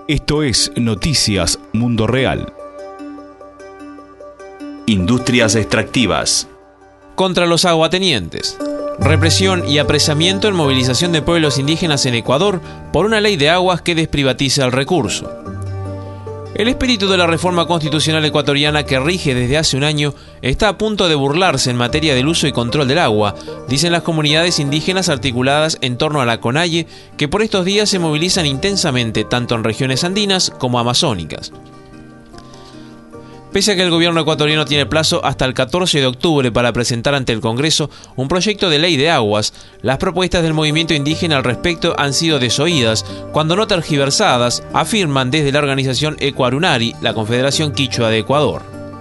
Esto es Noticias Mundo Real. Industrias extractivas. Contra los aguatenientes. Represión y apresamiento en movilización de pueblos indígenas en Ecuador por una ley de aguas que desprivatiza el recurso. El espíritu de la reforma constitucional ecuatoriana que rige desde hace un año está a punto de burlarse en materia del uso y control del agua, dicen las comunidades indígenas articuladas en torno a la CONAIE, que por estos días se movilizan intensamente tanto en regiones andinas como amazónicas. Pese a que el gobierno ecuatoriano tiene plazo hasta el 14 de octubre para presentar ante el Congreso un proyecto de ley de aguas, las propuestas del movimiento indígena al respecto han sido desoídas, cuando no tergiversadas, afirman desde la organización Ecuarunari, la Confederación Quichua de Ecuador.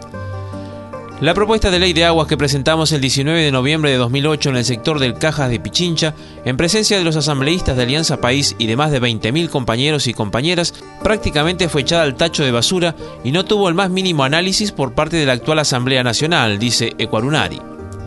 La propuesta de ley de aguas que presentamos el 19 de noviembre de 2008 en el sector del Cajas de Pichincha, en presencia de los asambleístas de Alianza País y de más de 20.000 compañeros y compañeras, prácticamente fue echada al tacho de basura y no tuvo el más mínimo análisis por parte de la actual Asamblea Nacional, dice Ecuarunari.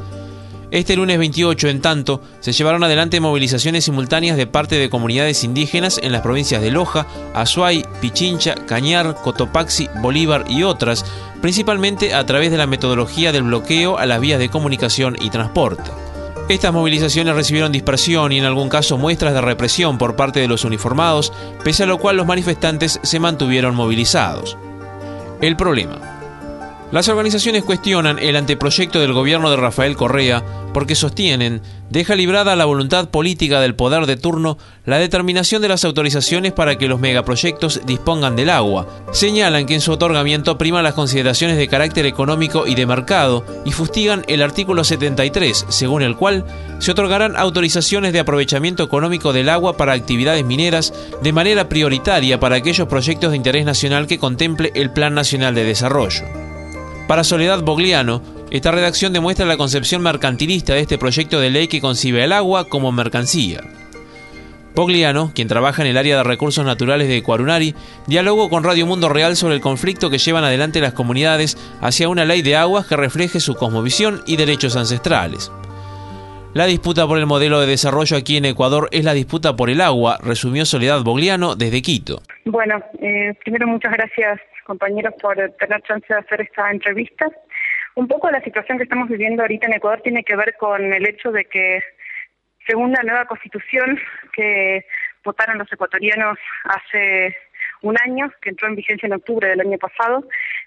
Este lunes 28, en tanto, se llevaron adelante movilizaciones simultáneas de parte de comunidades indígenas en las provincias de Loja, Azuay, Pichincha, Cañar, Cotopaxi, Bolívar y otras, principalmente a través de la metodología del bloqueo a las vías de comunicación y transporte. Estas movilizaciones recibieron dispersión y en algún caso muestras de represión por parte de los uniformados, pese a lo cual los manifestantes se mantuvieron movilizados. El problema. Las organizaciones cuestionan el anteproyecto del gobierno de Rafael Correa porque sostienen deja librada a la voluntad política del poder de turno la determinación de las autorizaciones para que los megaproyectos dispongan del agua. Señalan que en su otorgamiento priman las consideraciones de carácter económico y de mercado y fustigan el artículo 73, según el cual se otorgarán autorizaciones de aprovechamiento económico del agua para actividades mineras de manera prioritaria para aquellos proyectos de interés nacional que contemple el Plan Nacional de Desarrollo. Para Soledad Bogliano, esta redacción demuestra la concepción mercantilista de este proyecto de ley que concibe el agua como mercancía. Bogliano, quien trabaja en el área de recursos naturales de Ecuarunari, dialogó con Radio Mundo Real sobre el conflicto que llevan adelante las comunidades hacia una ley de aguas que refleje su cosmovisión y derechos ancestrales. La disputa por el modelo de desarrollo aquí en Ecuador es la disputa por el agua, resumió Soledad Bogliano desde Quito. Bueno, primero muchas gracias compañeros por tener chance de hacer esta entrevista. Un poco la situación que estamos viviendo ahorita en Ecuador tiene que ver con el hecho de que, según la nueva constitución que votaron los ecuatorianos hace un año, que entró en vigencia en octubre del año pasado,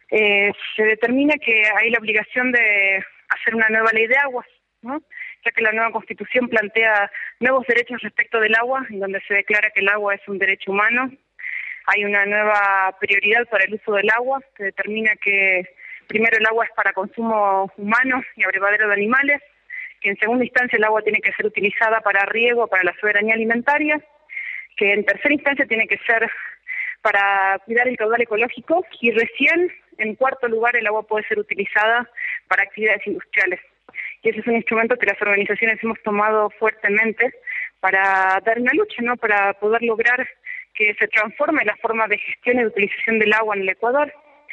se determina que hay la obligación de hacer una nueva ley de aguas, ¿no? Ya que la nueva constitución plantea nuevos derechos respecto del agua, en donde se declara que el agua es un derecho humano. Hay una nueva prioridad para el uso del agua, que determina que primero el agua es para consumo humano y abrevadero de animales, que en segunda instancia el agua tiene que ser utilizada para riego, para la soberanía alimentaria, que en tercera instancia tiene que ser para cuidar el caudal ecológico y recién, en cuarto lugar, el agua puede ser utilizada para actividades industriales. Y ese es un instrumento que las organizaciones hemos tomado fuertemente para dar una lucha, ¿no? Para poder lograr que se transforme la forma de gestión y de utilización del agua en el Ecuador,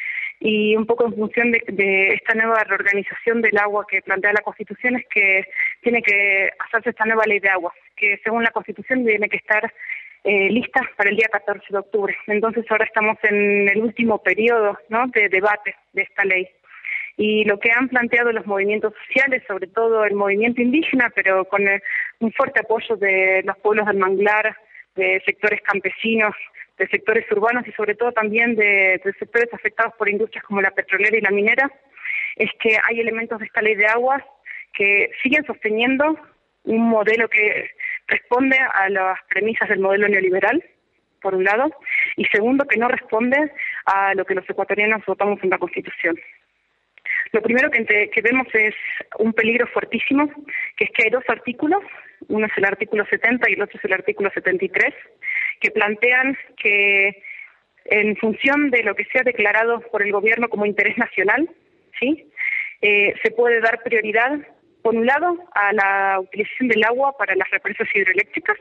y un poco en función de esta nueva reorganización del agua que plantea la Constitución es que tiene que hacerse esta nueva ley de agua, que según la Constitución tiene que estar lista para el día 14 de octubre. Entonces ahora estamos en el último periodo, ¿no?, de debate de esta ley. Y lo que han planteado los movimientos sociales, sobre todo el movimiento indígena, pero con un fuerte apoyo de los pueblos del manglar, de sectores campesinos, de sectores urbanos y sobre todo también de sectores afectados por industrias como la petrolera y la minera, es que hay elementos de esta ley de aguas que siguen sosteniendo un modelo que responde a las premisas del modelo neoliberal, por un lado, y segundo, que no responde a lo que los ecuatorianos votamos en la Constitución. Lo primero que vemos es un peligro fuertísimo, que es que hay dos artículos, uno es el artículo 70 y el otro es el artículo 73, que plantean que en función de lo que sea declarado por el gobierno como interés nacional, ¿sí?, se puede dar prioridad, por un lado, a la utilización del agua para las represas hidroeléctricas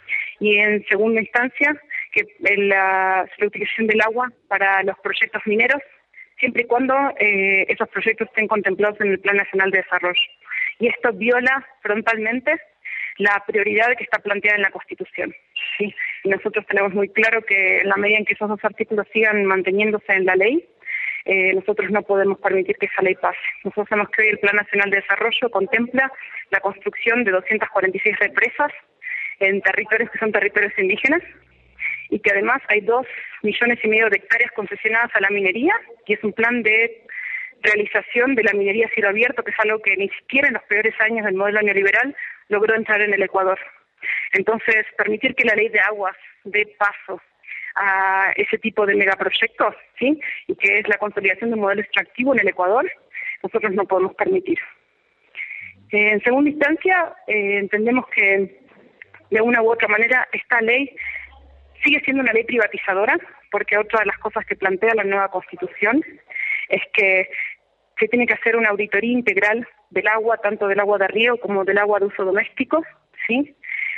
y en segunda instancia, que la utilización del agua para los proyectos mineros, siempre y cuando esos proyectos estén contemplados en el Plan Nacional de Desarrollo. Y esto viola frontalmente la prioridad que está planteada en la Constitución. ¿sí? Y nosotros tenemos muy claro que en la medida en que esos dos artículos sigan manteniéndose en la ley, nosotros no podemos permitir que esa ley pase. Nosotros sabemos que hoy el Plan Nacional de Desarrollo contempla la construcción de 246 represas en territorios que son territorios indígenas, y que además hay 2,5 millones de hectáreas concesionadas a la minería, y es un plan de realización de la minería a cielo abierto, que es algo que ni siquiera en los peores años del modelo neoliberal logró entrar en el Ecuador. Entonces, permitir que la ley de aguas dé paso a ese tipo de megaproyectos, ¿sí?, y que es la consolidación de un modelo extractivo en el Ecuador, nosotros no podemos permitir. En segunda instancia, entendemos que de una u otra manera esta ley sigue siendo una ley privatizadora, porque otra de las cosas que plantea la nueva Constitución es que se tiene que hacer una auditoría integral del agua, tanto del agua de riego como del agua de uso doméstico, ¿sí?,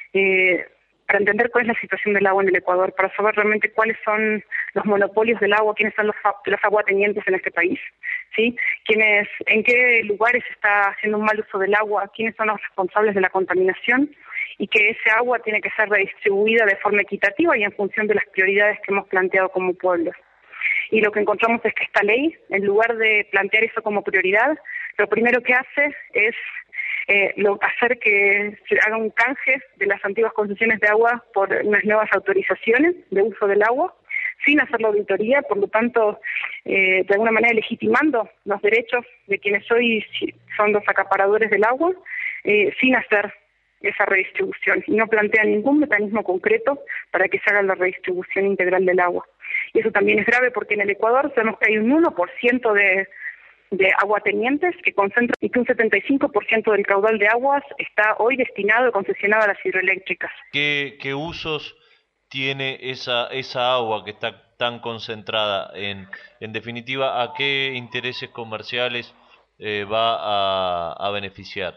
para entender cuál es la situación del agua en el Ecuador, para saber realmente cuáles son los monopolios del agua, quiénes son los aguatenientes en este país, ¿sí?, en qué lugares se está haciendo un mal uso del agua, quiénes son los responsables de la contaminación, y que ese agua tiene que ser redistribuida de forma equitativa y en función de las prioridades que hemos planteado como pueblo. Y lo que encontramos es que esta ley, en lugar de plantear eso como prioridad, lo primero que hace es hacer que se haga un canje de las antiguas concesiones de agua por unas nuevas autorizaciones de uso del agua, sin hacer la auditoría, por lo tanto, de alguna manera legitimando los derechos de quienes hoy son los acaparadores del agua, sin hacer esa redistribución, y no plantea ningún mecanismo concreto para que se haga la redistribución integral del agua. Y eso también es grave porque en el Ecuador sabemos que hay un 1% de aguatenientes que concentran, y que un 75% del caudal de aguas está hoy destinado y concesionado a las hidroeléctricas. ¿Qué usos tiene esa agua que está tan concentrada? En definitiva, ¿a qué intereses comerciales va a beneficiar?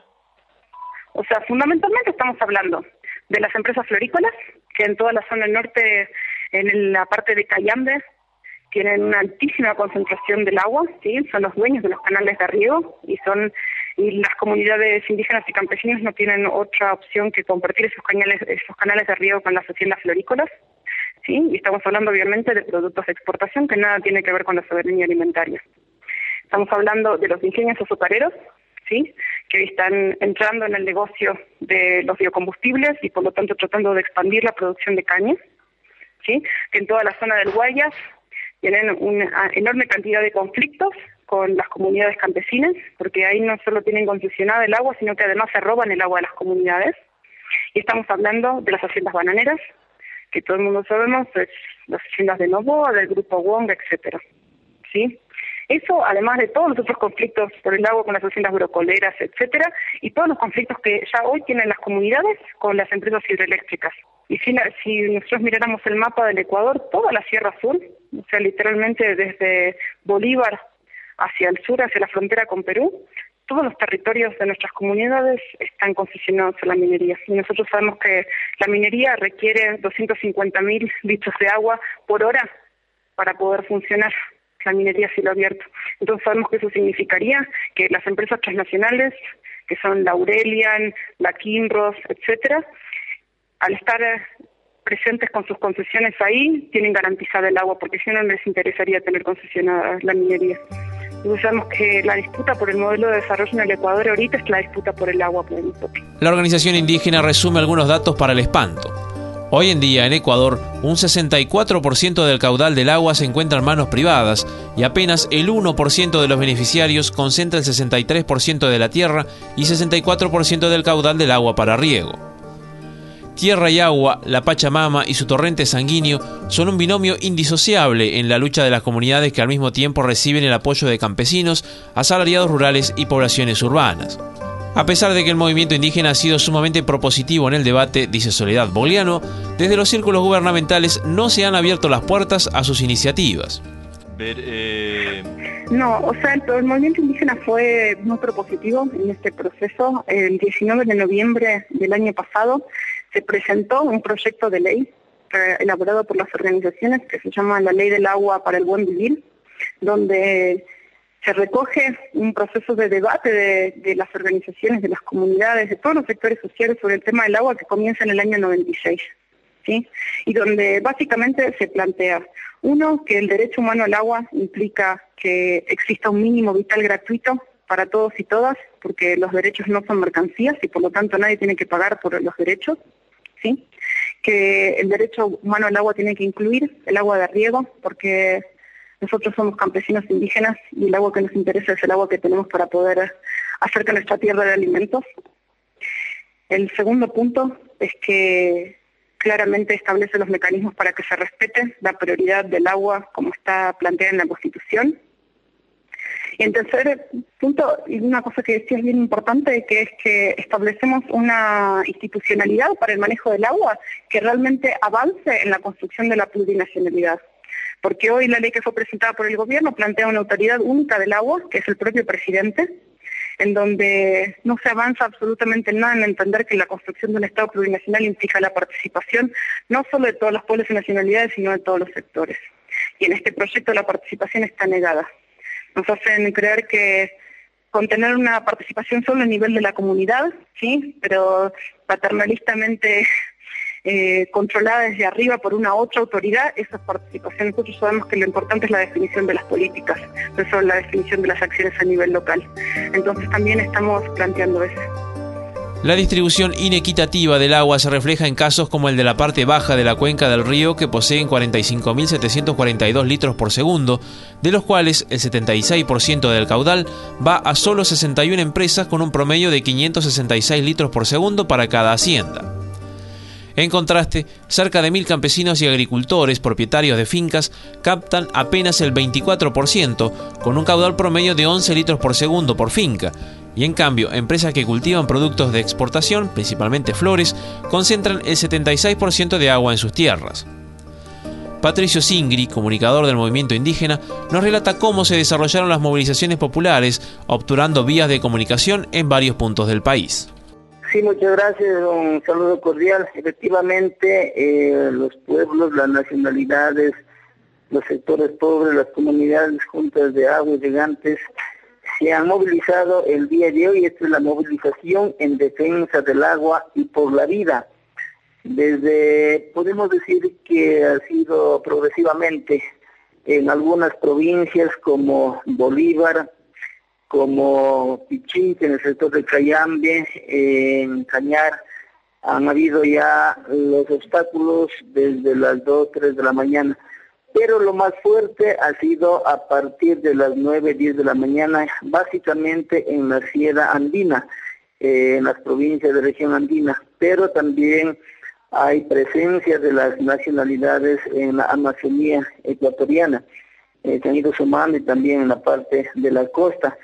O sea, fundamentalmente estamos hablando de las empresas florícolas, que en toda la zona norte, en la parte de Cayambe, tienen una altísima concentración del agua, ¿sí?, son los dueños de los canales de riego, y las comunidades indígenas y campesinos no tienen otra opción que compartir esos canales de riego con las haciendas florícolas, ¿sí?, y estamos hablando obviamente de productos de exportación que nada tiene que ver con la soberanía alimentaria. Estamos hablando de los ingenios azucareros, ¿sí?, que hoy están entrando en el negocio de los biocombustibles y por lo tanto tratando de expandir la producción de caña, ¿sí?, que en toda la zona del Guayas tienen una enorme cantidad de conflictos con las comunidades campesinas, porque ahí no solo tienen concesionada el agua, sino que además se roban el agua de las comunidades. Y estamos hablando de las haciendas bananeras, que todo el mundo sabemos, es las haciendas de Novoa, del grupo Wong, etcétera, ¿sí? Eso, además de todos los otros conflictos por el agua con las haciendas brocoleras, etcétera, y todos los conflictos que ya hoy tienen las comunidades con las empresas hidroeléctricas. Y si nosotros miráramos el mapa del Ecuador, toda la Sierra Sur, o sea, literalmente desde Bolívar hacia el sur, hacia la frontera con Perú, todos los territorios de nuestras comunidades están concesionados a la minería. Y nosotros sabemos que la minería requiere 250.000 litros de agua por hora para poder funcionar la minería a cielo abierto. Entonces sabemos que eso significaría que las empresas transnacionales, que son la Aurelian, la Kinross, etcétera, al estar presentes con sus concesiones ahí, tienen garantizada el agua, porque si no les interesaría tener concesionada la minería. Entonces sabemos que la disputa por el modelo de desarrollo en el Ecuador ahorita es la disputa por el agua por el enfoque. La organización indígena resume algunos datos para el espanto. Hoy en día en Ecuador, un 64% del caudal del agua se encuentra en manos privadas y apenas el 1% de los beneficiarios concentra el 63% de la tierra y 64% del caudal del agua para riego. Tierra y agua, la Pachamama y su torrente sanguíneo son un binomio indisociable en la lucha de las comunidades que al mismo tiempo reciben el apoyo de campesinos, asalariados rurales y poblaciones urbanas. A pesar de que el movimiento indígena ha sido sumamente propositivo en el debate, dice Soledad Bogliano, desde los círculos gubernamentales no se han abierto las puertas a sus iniciativas. No, o sea, el movimiento indígena fue muy propositivo en este proceso. El 19 de noviembre del año pasado se presentó un proyecto de ley elaborado por las organizaciones que se llama la Ley del Agua para el Buen Vivir, donde se recoge un proceso de debate de las organizaciones, de las comunidades, de todos los sectores sociales sobre el tema del agua que comienza en el año 96. ¿sí? Y donde básicamente se plantea, uno, que el derecho humano al agua implica que exista un mínimo vital gratuito para todos y todas, porque los derechos no son mercancías y por lo tanto nadie tiene que pagar por los derechos, ¿sí? Que el derecho humano al agua tiene que incluir el agua de riego, porque nosotros somos campesinos indígenas y el agua que nos interesa es el agua que tenemos para poder hacer que nuestra tierra dé alimentos. El segundo punto es que claramente establece los mecanismos para que se respete la prioridad del agua como está planteada en la Constitución. Y en tercer punto, y una cosa que decía es bien importante, que es que establecemos una institucionalidad para el manejo del agua que realmente avance en la construcción de la plurinacionalidad. Porque hoy la ley que fue presentada por el gobierno plantea una autoridad única del agua, que es el propio presidente, en donde no se avanza absolutamente nada en entender que la construcción de un Estado plurinacional implica la participación no solo de todos los pueblos y nacionalidades, sino de todos los sectores. Y en este proyecto la participación está negada. Nos hacen creer que con tener una participación solo a nivel de la comunidad, sí, pero paternalistamente controlada desde arriba por una otra autoridad, esa participación. Nosotros sabemos que lo importante es la definición de las políticas, no solo la definición de las acciones a nivel local. Entonces también estamos planteando eso. La distribución inequitativa del agua se refleja en casos como el de la parte baja de la cuenca del río, que poseen 45.742 litros por segundo, de los cuales el 76% del caudal va a solo 61 empresas con un promedio de 566 litros por segundo para cada hacienda. En contraste, cerca de 1.000 campesinos y agricultores propietarios de fincas captan apenas el 24%, con un caudal promedio de 11 litros por segundo por finca, y en cambio, empresas que cultivan productos de exportación, principalmente flores, concentran el 76% de agua en sus tierras. Patricio Singri, comunicador del movimiento indígena, nos relata cómo se desarrollaron las movilizaciones populares, obturando vías de comunicación en varios puntos del país. Sí, muchas gracias, un saludo cordial. Efectivamente, los pueblos, las nacionalidades, los sectores pobres, las comunidades juntas de agua y gigantes se han movilizado el día de hoy. Esta es la movilización en defensa del agua y por la vida. Podemos decir que ha sido progresivamente en algunas provincias como Bolívar, como Pichincha, en el sector de Cayambe, en Cañar, han habido ya los obstáculos desde las 2, 3 de la mañana. Pero lo más fuerte ha sido a partir de las 9, 10 de la mañana, básicamente en la Sierra Andina, en las provincias de región andina, pero también hay presencia de las nacionalidades en la Amazonía ecuatoriana, se han ido sumando, y también en la parte de la costa.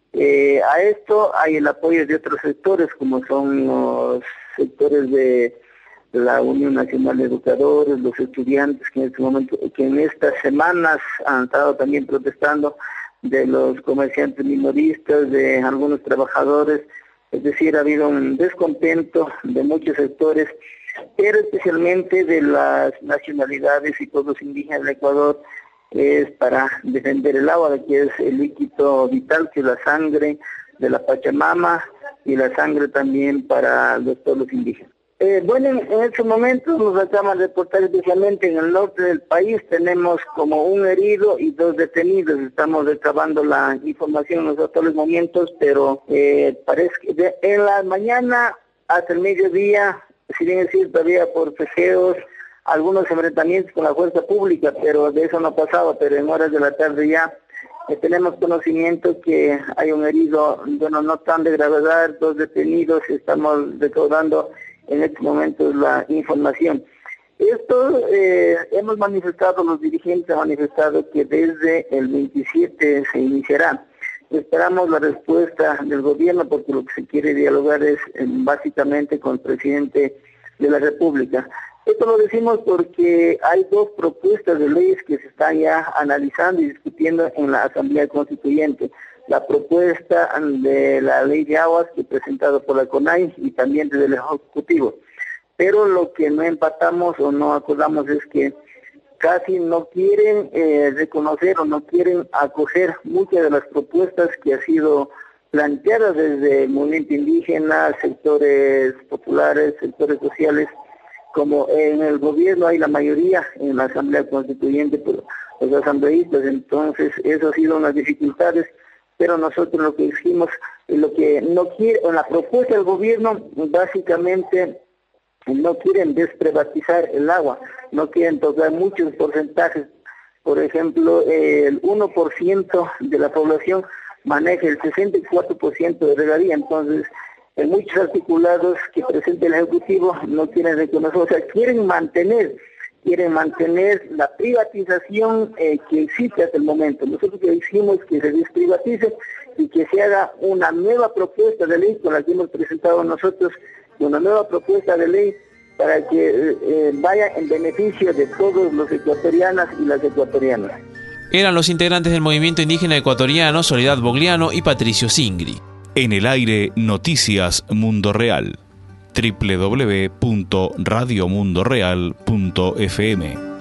A esto hay el apoyo de otros sectores, como son los sectores de la Unión Nacional de Educadores, los estudiantes que en estas semanas han estado también protestando, de los comerciantes minoristas, de algunos trabajadores. Es decir, ha habido un descontento de muchos sectores, pero especialmente de las nacionalidades y pueblos indígenas del Ecuador. Es para defender el agua, que es el líquido vital, que es la sangre de la Pachamama y la sangre también para los pueblos indígenas. Bueno, en estos momentos nos acaban de reportar, especialmente en el norte del país, tenemos como un herido y 2 detenidos. Estamos recabando la información en los actuales momentos, pero parece que en la mañana hasta el mediodía, si bien es cierto, había forcejeos, algunos enfrentamientos con la fuerza pública, pero de eso no ha pasado. Pero en horas de la tarde ya tenemos conocimiento que hay un herido, bueno, no tan de gravedad, 2 detenidos. Estamos recaudando en estos momentos la información. Esto hemos manifestado, los dirigentes han manifestado que desde el 27 se iniciará. Esperamos la respuesta del gobierno, porque lo que se quiere dialogar es básicamente con el presidente de la República. Esto lo decimos porque hay 2 propuestas de leyes que se están ya analizando y discutiendo en la Asamblea Constituyente. La propuesta de la ley de aguas, que presentado por la CONAI, y también desde el Ejecutivo. Pero lo que no empatamos o no acordamos es que casi no quieren reconocer o no quieren acoger muchas de las propuestas que han sido planteadas desde el movimiento indígena, sectores populares, sectores sociales, como en el gobierno hay la mayoría en la Asamblea Constituyente por los asambleístas, entonces eso ha sido unas dificultades, pero nosotros lo que dijimos, lo que no quiere, en la propuesta del gobierno, básicamente no quieren desprivatizar el agua, no quieren tocar muchos porcentajes. Por ejemplo, el 1% de la población maneja el 64% de regadía, entonces en muchos articulados que presenta el Ejecutivo no quieren reconocer, o sea, quieren mantener la privatización que existe hasta el momento. Nosotros que decimos que se desprivatice y que se haga una nueva propuesta de ley con la que hemos presentado nosotros, una nueva propuesta de ley para que vaya en beneficio de todos los ecuatorianas y las ecuatorianas. Eran los integrantes del movimiento indígena ecuatoriano Soledad Bogliano y Patricio Singri. En el aire, Noticias Mundo Real. www.radiomundoreal.fm